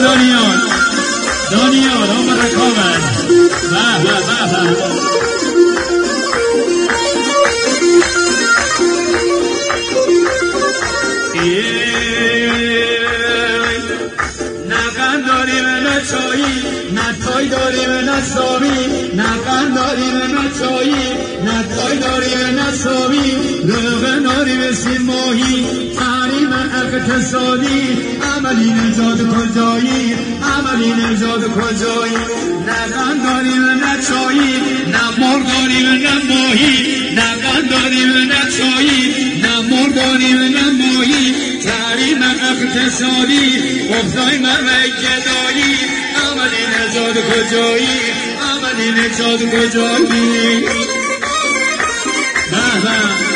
دانیال آمد رکابت نقن داریم نه چایی نه تای داریم نه سامی نقن داریم نه چایی نه تای داریم نه سامی روغن داریم سیم ماهی تحریم اقتصادی عملی نجات کجایی عملی نجات کجایی نقن داریم نه چایی نه مرغ داریم نه ماهی نقن داریم نه چایی نه مرغ داریم نه ماهی تحریم اقتصادی افتای مرمه گدایی عملی نجات کجایی عملی نجات کجایی